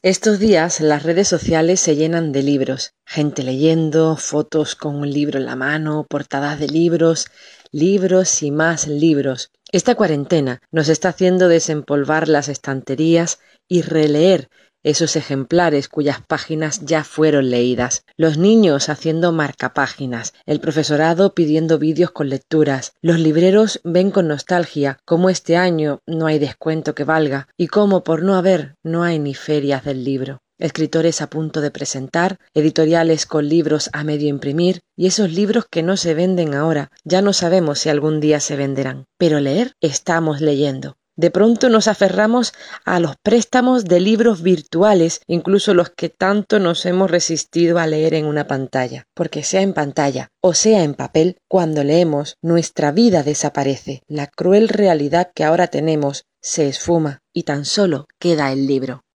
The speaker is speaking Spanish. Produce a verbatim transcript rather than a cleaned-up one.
Estos días las redes sociales se llenan de libros, gente leyendo, fotos con un libro en la mano, portadas de libros, libros y más libros. Esta cuarentena nos está haciendo desempolvar las estanterías y releer esos ejemplares cuyas páginas ya fueron leídas. Los niños haciendo marcapáginas, el profesorado pidiendo vídeos con lecturas. Los libreros ven con nostalgia cómo este año no hay descuento que valga y cómo por no haber no hay ni ferias del libro. Escritores a punto de presentar, editoriales con libros a medio imprimir y esos libros que no se venden ahora, ya no sabemos si algún día se venderán. Pero leer, estamos leyendo. De pronto nos aferramos a los préstamos de libros virtuales, incluso los que tanto nos hemos resistido a leer en una pantalla. Porque sea en pantalla o sea en papel, cuando leemos, nuestra vida desaparece. La cruel realidad que ahora tenemos se esfuma y tan solo queda el libro.